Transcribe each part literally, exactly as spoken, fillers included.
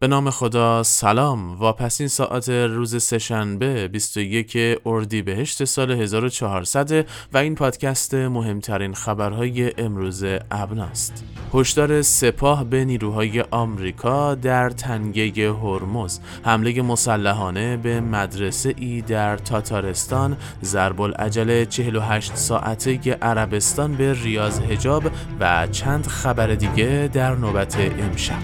به نام خدا. سلام. واپسین ساعت روز سه‌شنبه بیست و یک اردیبهشت سال هزار و چهارصد و این پادکست مهمترین خبرهای امروز ابناست. هشدار سپاه به نیروهای آمریکا در تنگه هرمز، حمله مسلحانه به مدرسه ای در تاتارستان، ضرب العجل چهل و هشت ساعته عربستان به ریاض حجاب و چند خبر دیگه در نوبت امشب.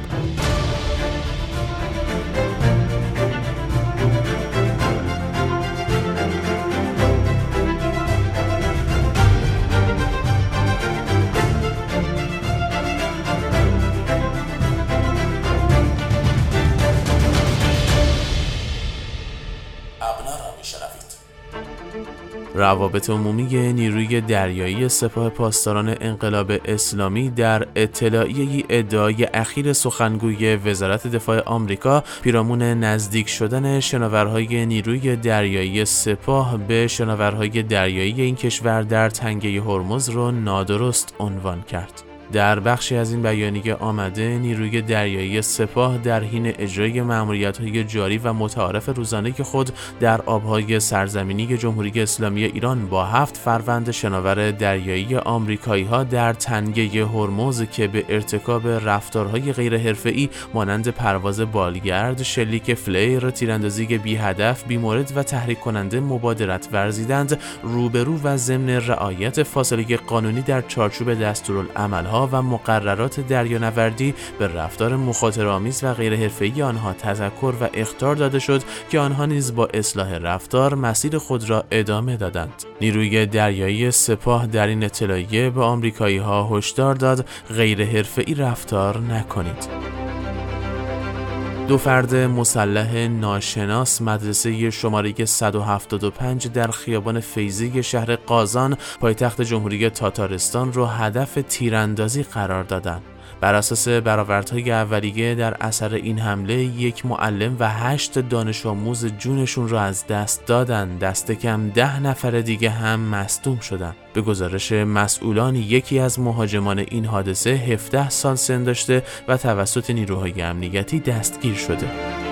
روابط عمومی نیروی دریایی سپاه پاسداران انقلاب اسلامی در اطلاعیه‌ای ادعای اخیر سخنگوی وزارت دفاع آمریکا پیرامون نزدیک شدن شناورهای نیروی دریایی سپاه به شناورهای دریایی این کشور در تنگه هرمز را نادرست عنوان کرد. در بخشی از این بیانیه آمده نیروی دریایی سپاه در حین اجرای مأموریت‌های جاری و متعارف روزانه خود در آب‌های سرزمینی جمهوری اسلامی ایران با هفت فروند شناور دریایی آمریکایی‌ها در تنگه هرمز که به ارتکاب رفتارهای غیر حرفه‌ای مانند پرواز بالگرد، شلیک فلیر، تیراندازی بی هدف، بی‌مورد و تحریک کننده مبادرت ورزیدند، روبرو و ضمن رعایت فاصله قانونی در چارچوب دستورالعمل‌ها و مقررات دریانوردی به رفتار مخاطره‌آمیز و غیر حرفه‌ای آنها تذکر و اخطار داده شد که آنها نیز با اصلاح رفتار مسیر خود را ادامه دادند. نیروی دریایی سپاه در این اطلاعیه به آمریکایی‌ها هشدار داد غیر حرفه‌ای رفتار نکنید. دو فرد مسلح ناشناس مدرسه شماره صد و هفتاد و پنج در خیابان فیضی شهر قازان پایتخت جمهوری تاتارستان را هدف تیراندازی قرار دادند. بر اساس برآوردهای اولیه در اثر این حمله یک معلم و هشت دانش آموز جونشون را از دست دادن، دست کم ده نفر دیگه هم مصدوم شدند. به گزارش مسئولان یکی از مهاجمان این حادثه هفده سال سن داشته و توسط نیروهای امنیتی دستگیر شده.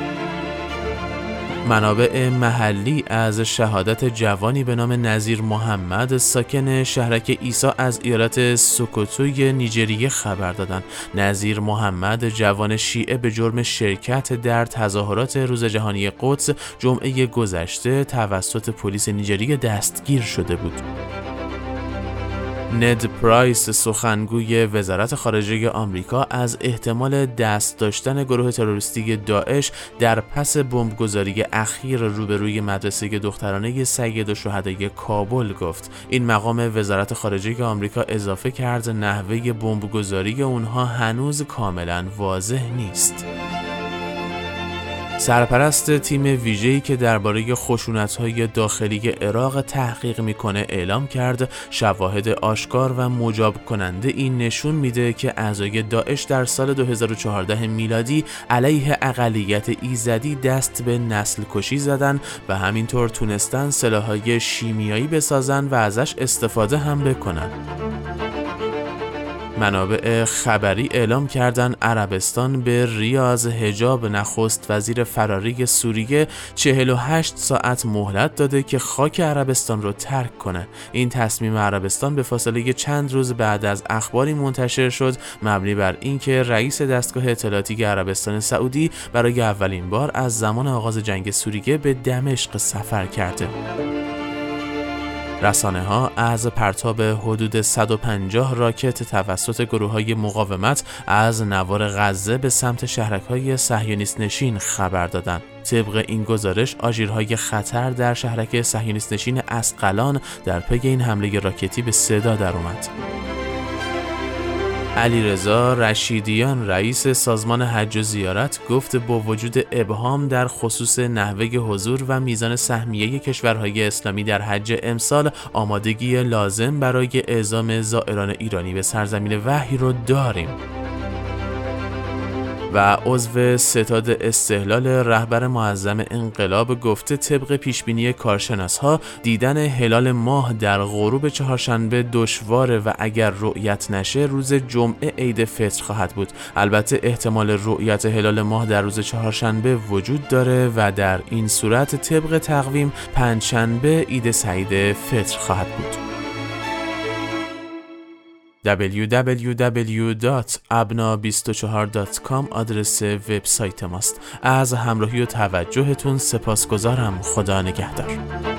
منابع محلی از شهادت جوانی به نام نظیر محمد ساکن شهرک عیسی از ایالت سوکوتوی نیجریه خبر دادند. نظیر محمد جوان شیعه به جرم شرکت در تظاهرات روز جهانی قدس جمعه گذشته توسط پلیس نیجریه دستگیر شده بود. ند پرایس سخنگوی وزارت خارجه آمریکا از احتمال دست داشتن گروه تروریستی داعش در پس بمبگذاری اخیر روبروی مدرسه دخترانه سید الشهدای کابل گفت. این مقام وزارت خارجه آمریکا اضافه کرد نحوه بمبگذاری اونها هنوز کاملا واضح نیست. سرپرست تیم ویژه‌ای که درباره خشونت‌های داخلی عراق تحقیق می‌کنه اعلام کرد شواهد آشکار و مجاب کننده این نشون میده که اعضای داعش در سال دو هزار و چهارده میلادی علیه اقلیت ایزدی دست به نسل کشی زدن و همینطور تونستن سلاح‌های شیمیایی بسازن و ازش استفاده هم بکنن. منابع خبری اعلام کردند عربستان به ریاض حجاب نخست وزیر فراری سوریه چهل و هشت ساعت مهلت داده که خاک عربستان رو ترک کنه. این تصمیم عربستان به فاصله چند روز بعد از اخباری منتشر شد مبنی بر اینکه رئیس دستگاه اطلاعاتی عربستان سعودی برای اولین بار از زمان آغاز جنگ سوریه به دمشق سفر کرده. رسانه ها از پرتاب حدود صد و پنجاه راکت توسط گروه‌های مقاومت از نوار غزه به سمت شهرک‌های صهیونیست نشین خبر دادند. طبق این گزارش آژیرهای خطر در شهرک صهیونیست نشین اسقلان در پی این حمله راکتی به صدا در اومد. علیرضا رشیدیان رئیس سازمان حج و زیارت گفت با وجود ابهام در خصوص نحوه حضور و میزان سهمیه کشورهای اسلامی در حج امسال آمادگی لازم برای اعزام زائران ایرانی به سرزمین وحی رو داریم. و عضو ستاد استقلال رهبر معظم انقلاب گفته طبق پیشبینی کارشناس‌ها دیدن هلال ماه در غروب چهارشنبه دشواره و اگر رؤیت نشه روز جمعه عید فطر خواهد بود. البته احتمال رؤیت هلال ماه در روز چهارشنبه وجود داره و در این صورت طبق تقویم پنجشنبه عید سعید فطر خواهد بود. دبلیو دبلیو دبلیو دات ابنا بیست و چهار دات کام آدرس وبسایت ماست. از همراهی و توجهتون سپاسگزارم. خدا نگهدار.